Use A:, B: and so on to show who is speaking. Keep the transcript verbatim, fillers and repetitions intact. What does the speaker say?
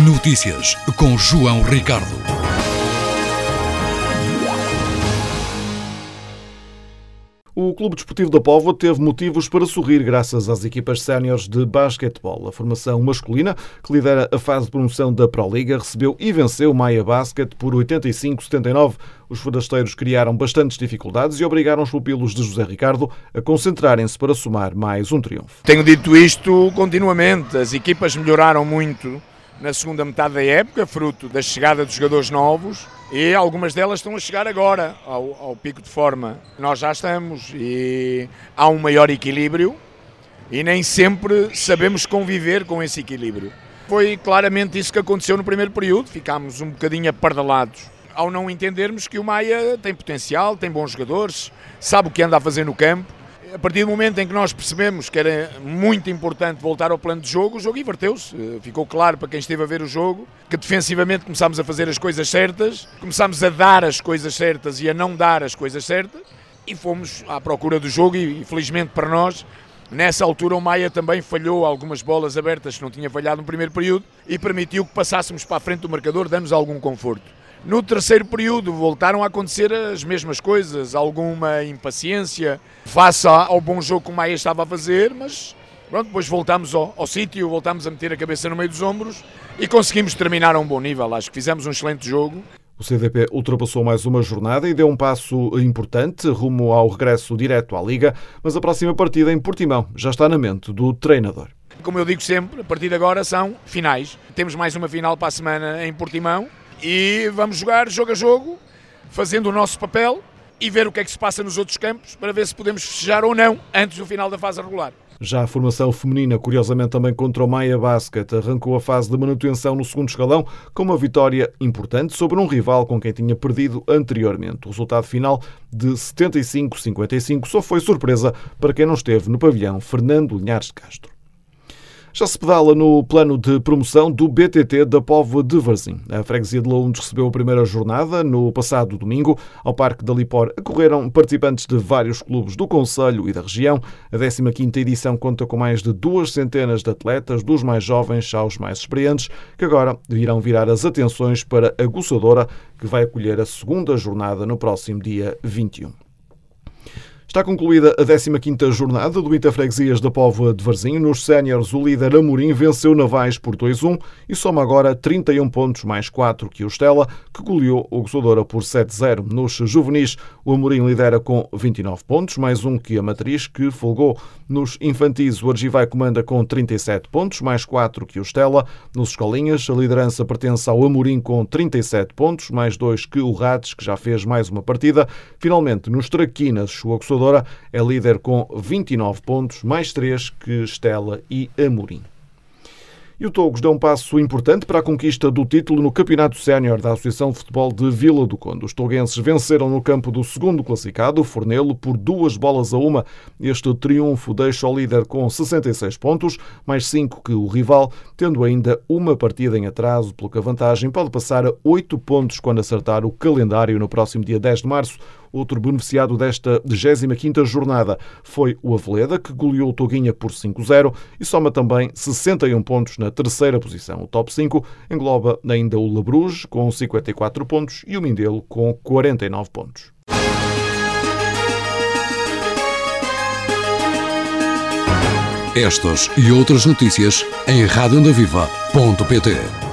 A: Notícias com João Ricardo. O Clube Desportivo da Póvoa teve motivos para sorrir graças às equipas séniores de basquetebol. A formação masculina, que lidera a fase de promoção da Pro Liga, recebeu e venceu o Maia Basket por oitenta e cinco a setenta e nove. Os forasteiros criaram bastantes dificuldades e obrigaram os pupilos de José Ricardo a concentrarem-se para somar mais um triunfo.
B: Tenho dito isto continuamente. As equipas melhoraram muito na segunda metade da época, fruto da chegada dos jogadores novos, e algumas delas estão a chegar agora ao, ao pico de forma. Nós já estamos e há um maior equilíbrio e nem sempre sabemos conviver com esse equilíbrio. Foi claramente isso que aconteceu no primeiro período, ficámos um bocadinho apardalados ao não entendermos que o Maia tem potencial, tem bons jogadores, sabe o que anda a fazer no campo. A partir do momento em que nós percebemos que era muito importante voltar ao plano de jogo, o jogo inverteu-se. Ficou claro para quem esteve a ver o jogo que defensivamente começámos a fazer as coisas certas, começámos a dar as coisas certas e a não dar as coisas certas e fomos à procura do jogo e, felizmente para nós, nessa altura o Maia também falhou algumas bolas abertas que não tinha falhado no primeiro período e permitiu que passássemos para a frente do marcador, dando-nos algum conforto. No terceiro período voltaram a acontecer as mesmas coisas, alguma impaciência face ao bom jogo que o Maia estava a fazer, mas pronto, depois voltámos ao, ao sítio, voltámos a meter a cabeça no meio dos ombros e conseguimos terminar a um bom nível. Acho que fizemos um excelente jogo.
A: O C D P ultrapassou mais uma jornada e deu um passo importante rumo ao regresso direto à Liga, mas a próxima partida em Portimão já está na mente do treinador.
B: Como eu digo sempre, a partir de agora são finais. Temos mais uma final para a semana em Portimão. E vamos jogar jogo a jogo, fazendo o nosso papel e ver o que é que se passa nos outros campos para ver se podemos festejar ou não antes do final da fase regular.
A: Já a formação feminina, curiosamente também contra o Maia Basket, arrancou a fase de manutenção no segundo escalão com uma vitória importante sobre um rival com quem tinha perdido anteriormente. O resultado final de setenta e cinco a cinquenta e cinco só foi surpresa para quem não esteve no pavilhão Fernando Linhares de Castro. Já se pedala no plano de promoção do B T T da Póvoa de Varzim. A freguesia de Laúndes recebeu a primeira jornada no passado domingo. Ao Parque da Lipor acorreram participantes de vários clubes do concelho e da região. A décima quinta edição conta com mais de duas centenas de atletas, dos mais jovens aos mais experientes, que agora irão virar as atenções para a Goçadora, que vai acolher a segunda jornada no próximo dia vinte e um. Está concluída a décima quinta jornada do Interfreguesias da Póvoa de Varzim. Nos séniores, o líder Amorim venceu Navais por dois a um e soma agora trinta e um pontos, mais quatro que o Estela, que goleou o Goçadora por sete a zero. Nos juvenis, o Amorim lidera com vinte e nove pontos, mais um que a Matriz, que folgou. Nos infantis, o Argivai comanda com trinta e sete pontos, mais quatro que o Estela. Nos escolinhas, a liderança pertence ao Amorim com trinta e sete pontos, mais dois que o Rades, que já fez mais uma partida. Finalmente, nos traquinas, o Goçadora é líder com vinte e nove pontos, mais três que Estela e Amorim. E o Togos deu um passo importante para a conquista do título no Campeonato Sénior da Associação de Futebol de Vila do Conde. Os toguenses venceram no campo do segundo classificado, o Fornelo, por duas bolas a uma. Este triunfo deixa o líder com sessenta e seis pontos, mais cinco que o rival, tendo ainda uma partida em atraso, pelo que a vantagem pode passar a oito pontos quando acertar o calendário no próximo dia dez de março. Outro beneficiado desta vigésima quinta jornada foi o Aveleda, que goleou o Toguinha por cinco a zero e soma também sessenta e um pontos na terceira posição. O top cinco engloba ainda o Labruge, com cinquenta e quatro pontos, e o Mindelo, com quarenta e nove pontos.
C: Estas e outras notícias em rádio onda viva ponto pt.